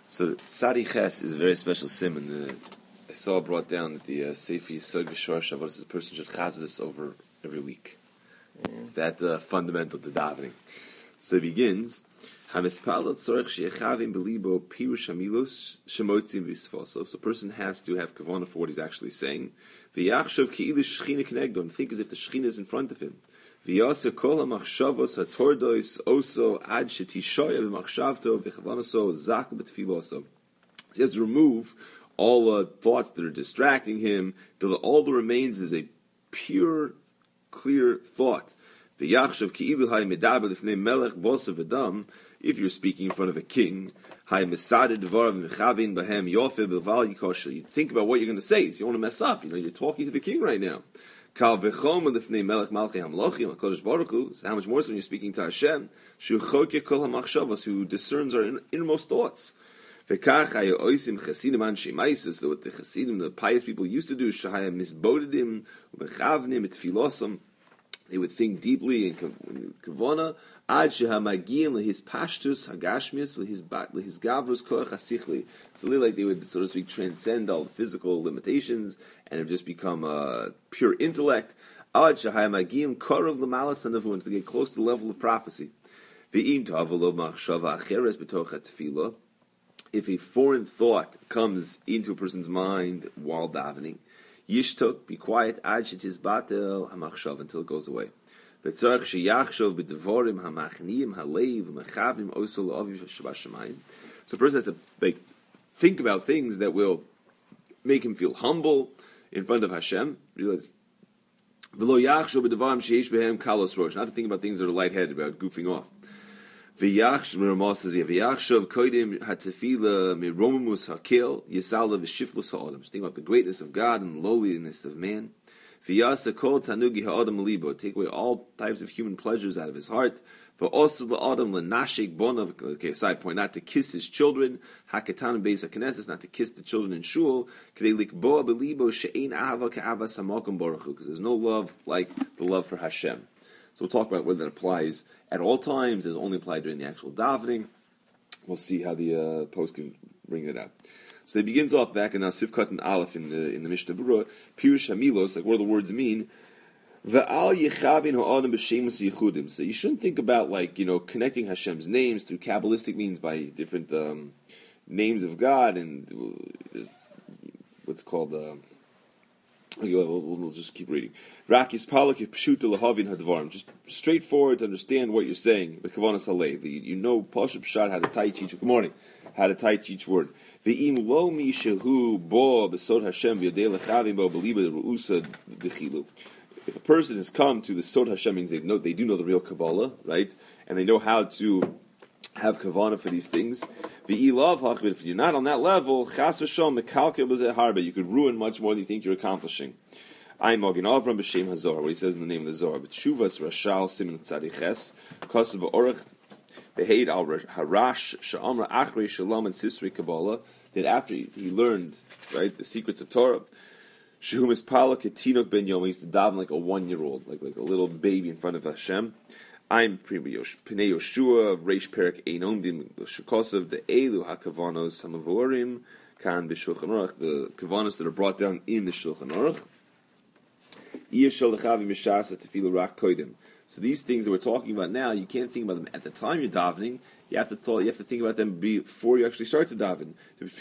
So Tzadi Ches is a very special simon. I saw brought down that the Sefi Yisod V'Shor Shavuos, a person should chaz this over every week. It's that fundamental to davening. So it begins. So a person has to have kavanah for what he's actually saying. Think as if the Shechina is in front of him. He has to remove all thoughts that are distracting him, till all that remains is a pure, clear thought. If you're speaking in front of a king, you think about what you're going to say, so you want to mess up. You're talking to the king right now. So how much more so when you're speaking to Hashem, who discerns our innermost thoughts. So what the Chasidim, the pious people used to do, they would think deeply in Kavana, his pashtus hagashmius his gavrus koach hasichli. So like they would, so to speak, transcend all the physical limitations and have just become pure intellect. To get close to the level of prophecy. If a foreign thought comes into a person's mind while davening, yishtok, be quiet, until it goes away. So a person has to think about things that will make him feel humble in front of Hashem. Realize, not to think about things that are lightheaded, about goofing off. Ramah says, just think about the greatness of God and the lowliness of man. Take away all types of human pleasures out of his heart. Side point, not to kiss his children, not to kiss the children in shul, because there's no love like the love for Hashem. So we'll talk about whether that applies at all times, does it only apply during the actual davening. We'll see how the post can bring it out. So it begins off back in Sifkat and Aleph in the Mishnah Berurah, Pirush Hamilos, like what do the words mean? So you shouldn't think about connecting Hashem's names through Kabbalistic means by different names of God and what's called. We'll just keep reading. Rakis palak pshuta lahavin hadvarim. Just straightforward to understand what you're saying. The kavanas halev. You know pashup pshat how to teach each. Good morning. How to teach each word. Ve'im lo mi shehu bo besod Hashem v'yodei lechavim bo beliba ruusa dechilu. If a person has come to the Sod Hashem, means they do know the real Kabbalah, right? And they know how to have kavanah for these things. But if you're not on that level, you could ruin much more than you think you're accomplishing. I'm Mogin Avram b'Shem Hazor, what he says in the name of the Zohar. But Shuvas Rashal Simin Tzadiches, Kosav Orach, Beheid al Harash, Sha'amra Achrei Shalom and Sisri Kabbalah, that after he learned, right, the secrets of Torah, Shehumis Pala Ketinok Ben Yom, he used to daven like a 1-year-old, like a little baby in front of Hashem. I'm Pnei Yoshua, Reish Perek Einomdim, Shukosov, the Elu HaKavanos, Hamavorim, Kan B'Shulchan Aruch, the Kavanos that are brought down in the Shulchan Aruch. So these things that we're talking about now, you can't think about them at the time you're davening. You have to think about them before you actually start to daven.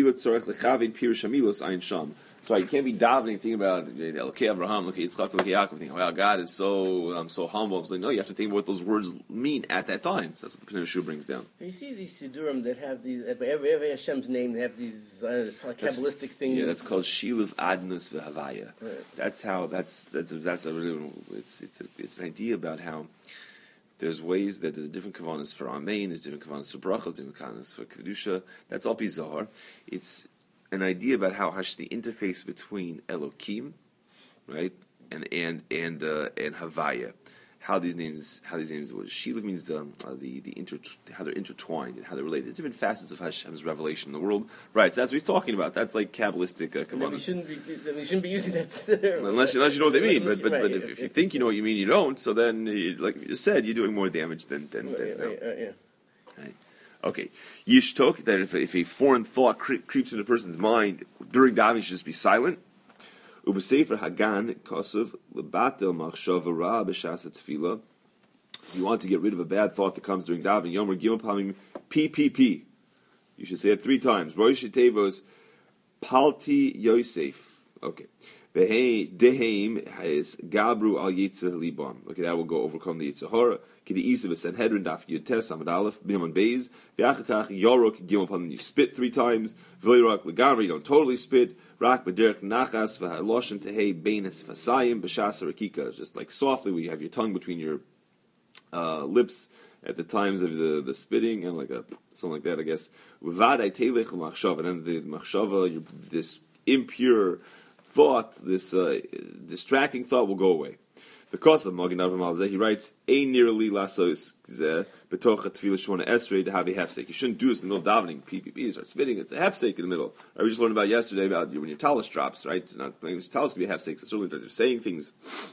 So you can't be davening thinking about Elokei Abraham, Elokei Yitzchak, Elokei Yaakov, thinking, wow, God is so humble. It's like, no, you have to think about what those words mean at that time. So that's what the Pnei Yoshua brings down. You see these Sidurim that have these, every Hashem's name, they have these Kabbalistic things. Yeah, that's called Shiluv Adnus V'Havaya. Right. That's a really, it's an idea about how there's ways that there's different kavanas for Amen, there's different kavanas for Brachos, different kavanas for Kedusha. That's all Zohar. It's an idea about how the interface between Elokim, right, and Havaya, how these names. Shiluv means how they're intertwined and how they're related. There's different facets of Hashem's revelation in the world, right? So that's what he's talking about. That's like Kabbalistic kavanas. We shouldn't be using that unless you know what they mean. But right, if you think you know what you mean, you don't. So then, like you just said, you're doing more damage than yeah. Right. Okay, yishtok, that if a foreign thought creeps into a person's mind during davening, you should just be silent. Ubesefer Hagan Kosev Lebatel Machshava Ra B'Shas Tefillah. You want to get rid of a bad thought that comes during davening. Yomer Gimel Pamim PPP. You should say it 3 times. Rosh Tevos Palti Yosef. Okay. Deheim is Gabru al Yitzer Libam. Okay, that will go overcome the Yitzer Hara. Kidi Isa Sanhedrin Daf Yud Tes Amud Aleph Bimon Beis. V'achakach Yorok Gimel Pamim. You spit 3 times. V'Yirak Legamri. You don't totally spit. Rak B'derech Nachas V'Haloshen Tehei Beinas Fasayim B'Shas Rakika. Just like softly, where you have your tongue between your lips at the times of the spitting, and like something like that, I guess. V'Vadai Teilech L'Machshava. And then the Machshava, this impure thought, this distracting thought will go away. Because of Magen Avraham Alzeh, he writes, "Ein nearly lasos betocha tefillah shmona esrei to have a hefsek." You shouldn't do this in the middle of davening. PPP start spitting. It's a hefsek in the middle. Right, we just learned about yesterday about when your talus drops. Right, it's not your talus can be a hefsek. So certainly they're saying things.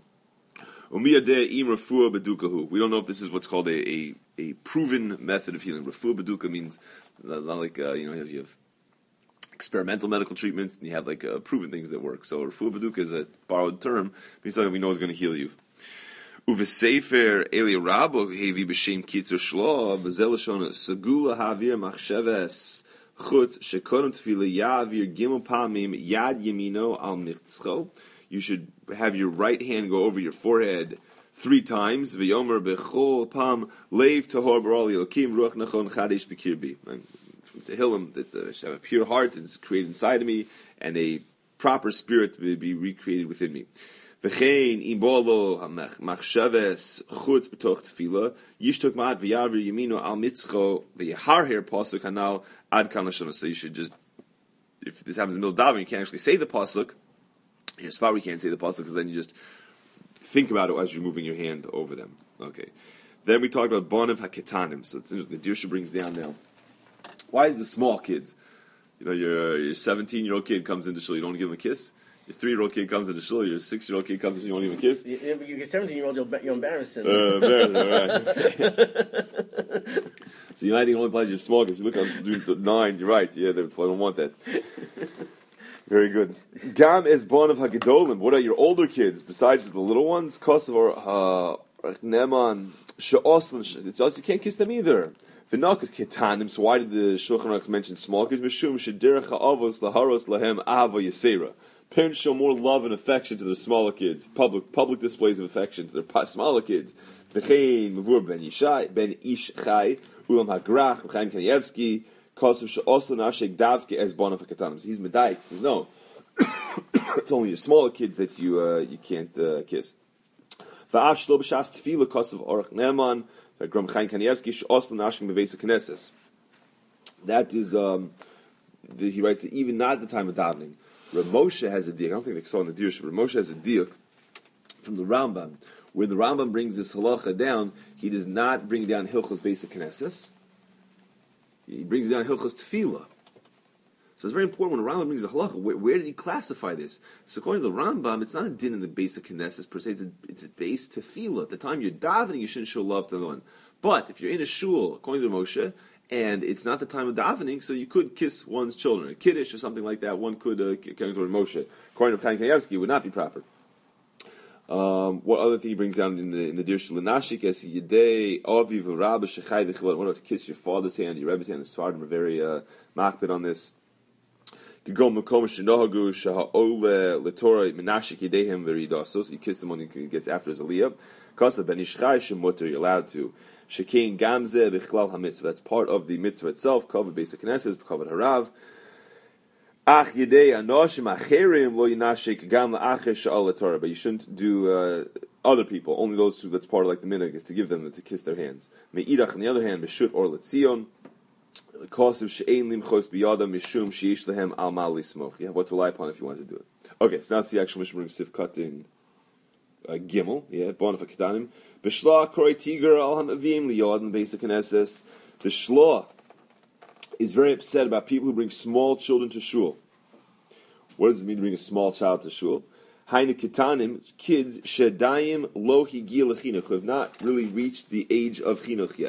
We don't know if this is what's called a proven method of healing. Refuah beduka means not like you have experimental medical treatments, and you have like proven things that work. So refuah beduka is a borrowed term, means something we know is going to heal you. Uvesefer Eli Rabo hevi b'shem kitzur shlo b'zelashon segula havir machsheves chut shekodem tefillah yavir gimel pamim yad yemino al michtzcho. You should have your right hand go over your forehead 3 times. V'yomer bechol pam leiv tahor barali elokim ruach nachon chadesh b'kirbi. From Tehillim, that should have a pure heart and it's created inside of me, and a proper spirit to be recreated within me. V'chein imbolo machshaves chutz b'toch tefillah yishtok ma'at v'yavir yemino al mitzcho v'yaharher pasuk hanal ad kan lashon. So you should just, if this happens in the middle of davening, you can't actually say the pasuk. In your spot, we can't say the pasuk, because then you just think about it as you're moving your hand over them. Okay. Then we talked about bonav haketanim. So it's interesting. The Dirsha brings down now. Why is the small kids? Your 17-year-old kid comes into shul, you don't give him a kiss. Your 3-year-old kid comes into shul, your 6-year-old kid comes into shul, you don't give him a kiss. Your 17-year-old, you're embarrassing. Right. So Uniting only applies to your small kids. You look at the 9, you're right. Yeah, I don't want that. Very good. Gam es bon of hagedolim. What are your older kids besides the little ones? Kosev or neman she'oslan. It's also you can't kiss them either. V'nakar ketanim. So why did the Shulchan Aruch mention small kids? Mishum shederech ha'avos laharos lahem ahava yisera. Parents show more love and affection to their smaller kids. Public displays of affection to their smaller kids. V'chein mavur ben ish chai ulam hagrach v'chaim Kanievsky. He's medayik. He says no. It's only your smaller kids that you can't kiss. That is he writes that even not at the time of davening. Rav Moshe has a diuk. I don't think they saw in the diuk. Rav Moshe has a diuk from the Rambam. When the Rambam brings this halacha down, he does not bring down Hilchos Beis HaKnesses. He brings down Hilchos Tefillah. So it's very important when the Rambam brings a halacha. Where did he classify this? So according to the Rambam, it's not a din in the base of Knesset per se. It's a base Tefillah. At the time you're davening, you shouldn't show love to the one. But if you're in a shul, according to Moshe, and it's not the time of davening, so you could kiss one's children, a kiddush or something like that. One could, according to Moshe, according to Chaim Kanievsky, it would not be proper. What other thing he brings down in the Dirshu L'Nashik as Yedei Aviv Rabba Shechai V'Chilot. What about to kiss your father's hand, your Rebbe's hand? The Sfardim are very machbid on this. You go Makom Shenohagu Shaha'ole L'Torah Menashik Yedehem V'Ridasos. You kiss them when he gets after his aliyah. Kasa Ben Ishchai Shemuter. You're allowed to. Shekein Gamze B'Chlal HaMitzvah. That's part of the mitzvah itself. Covered basic Knesses, covered Harav. Ach Yedei Anoshim Acherim Lo Yinashik Gam La'acher Sha'al L'Torah. But you shouldn't do other people. Only those who, that's part of like the minhag, is to give them to kiss their hands. Me'idach on the other hand, Meshut or Letzion. Kosev She'ein Limchos B'Yada Mishum She'ish Lehem Al Mal Lismoch. You have what to rely upon if you want to do it. Okay, so now it's the actual Mishnah Sifkat in Gimel. Yeah, Bon of Akadanim. B'Shla Korei Tiger Al HaMavim Liyad in Basic Knesses. B'Shla is very upset about people who bring small children to shul. What does it mean to bring a small child to shul? Hainu Ketanim, kids, Shedayim Lo Higil Chinuch, who have not really reached the age of Chinuch yet.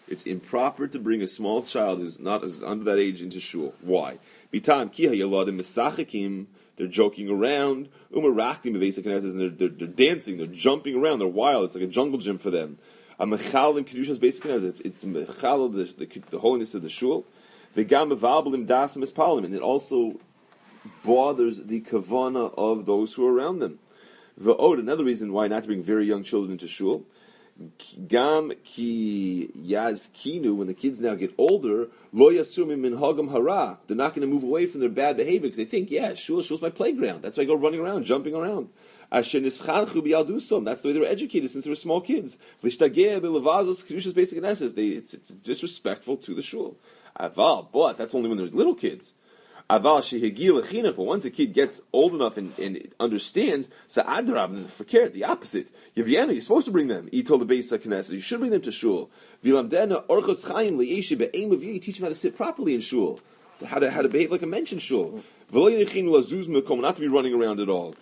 It's improper to bring a small child who's under that age into shul. Why? Bitam ki hayaladim mesachikim. They're joking around. Umarakdim and they're dancing. They're jumping around. They're wild. It's like a jungle gym for them. A mechalim kedushas basic it's mechal the holiness of the shul. V'gam mevalbelim dasim espalim, and it also bothers the kavana of those who are around them. V'od, another reason why not to bring very young children into shul. Gam ki yazkinu, when the kids now get older, lo yasumim min hagam hara. They're not going to move away from their bad behavior because they think, shul's my playground. That's why I go running around, jumping around. That's the way they were educated since they were small kids. It's disrespectful to the shul. But that's only when there's little kids. But once a kid gets old enough and understands, the opposite. You're supposed to bring them. He told the Beis HaKnesset, you should bring them to shul. You teach them how to sit properly in shul, how to behave like a mensch in shul. Not to be running around at all.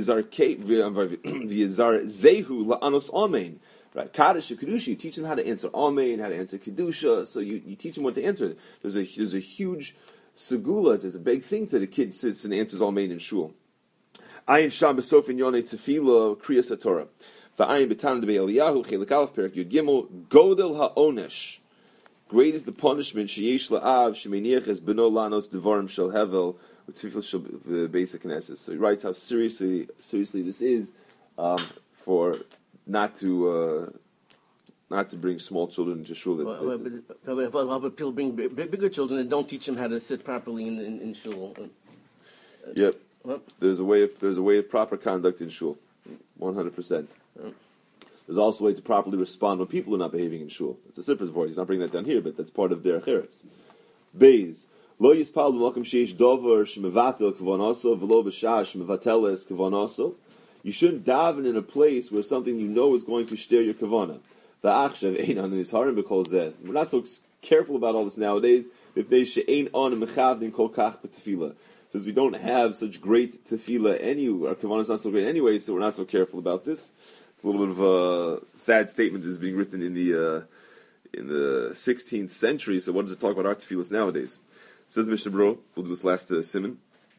Right, Kaddish and Kedusha, you teach them how to answer Amen, how to answer Kedusha, so you teach them what to answer. There's a huge segula, it's a big thing that a kid sits and answers Amen in shul. Ayin Sham Besof in Yonei Tefillah Kriyas HaTorah. V'ayin B'tan Debei Eliyahu Chelik Aleph Perak Yud Gimel Godel HaOnesh. Great is the punishment Sheyesh La'av Shemeniach Es Beno Lanos Devarim Shel Hevel U'Tefillah Shel Beis HaKnesses. So he writes how seriously this is for not to bring small children into shul. But people bring bigger children and don't teach them how to sit properly in shul. Yep. There's a way of proper conduct in shul. 100%. There's also a way to properly respond when people are not behaving in shul. It's a separate voice. He's not bringing that down here, but that's part of derech eretz. Beis. Lo yispal b'makom sheish dover shemevatel kavonaso v'lo b'shah shemevateles kavonaso. You shouldn't daven in a place where something you know is going to shter your kavana. We're not so careful about all this nowadays. Since we don't have such great tefillah anyway, our kavanah is not so great anyway, so we're not so careful about this. It's a little bit of a sad statement that's being written in the 16th century. So what does it talk about our tefillahs nowadays? Says Mishnah Bro, we'll do this last simon.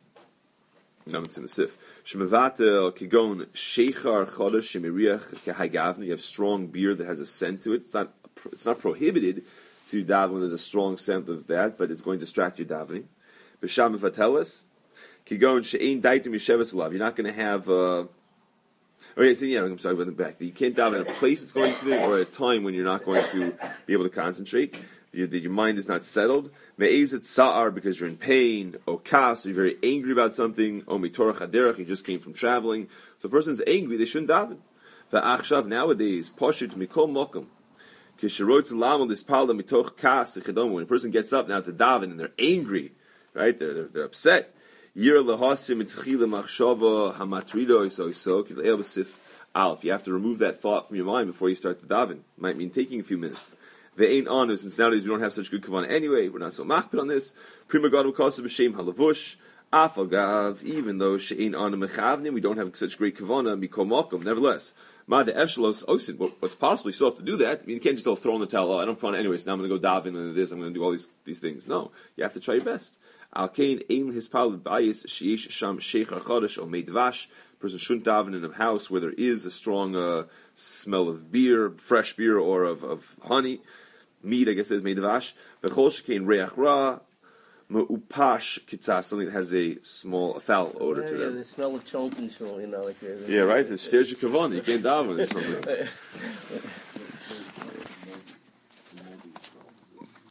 Shemavatel kigon sheichar chodesh shemiriach kehagavni. You have strong beer that has a scent to it. It's not prohibited to daven when there's a strong scent of that, but it's going to distract your davening. B'sham mevateles kigon she'ein daitum yesheves alav. You're not going to have. I'm sorry, about the back. You can't daven in a place it's going to be, or at a time when you're not going to be able to concentrate. Your mind is not settled. Me'ezet sa'ar, because you're in pain. O kas, you're very angry about something. O mitorach haderach, you just came from traveling. So if a person's angry, they shouldn't daven. Va'achshav, nowadays, poshut mikol mokum. Kisherot lamal dispalda mitoch kas echedom. When a person gets up now to daven and they're angry, right? They're upset. Yir lahasim itchila machshava hamatrido iso kil'el b'sif alf. You have to remove that thought from your mind before you start to daven. Might mean taking a few minutes. They ain't on, since nowadays we don't have such good kavanah anyway, we're not so makpid on this. Prima God ukasa b'shem halavush, afagav, even though she'ein on mechavnim, we don't have such great kavanah, mikol malkum, nevertheless. Ma de efshalos osin, what's possible, you still have to do that. I mean, you can't just all throw in the towel, I don't have kavanah anyway, so now I'm going to go daven and this, I'm going to do all these things. No, you have to try your best. Al kain ein hispal b'ayis, she'ish sham sheichar chodesh, o meidvash. Person shouldn't daven in a house where there is a strong smell of beer, fresh beer, or of honey. Meat, I guess, is made of ash. V'chol shekein reach ra, me'upash kitzah, something that has a small, foul odor to them. Yeah, the smell of chonk and shul, like. Yeah, right. It's shteish kavanah. You can't daven or something.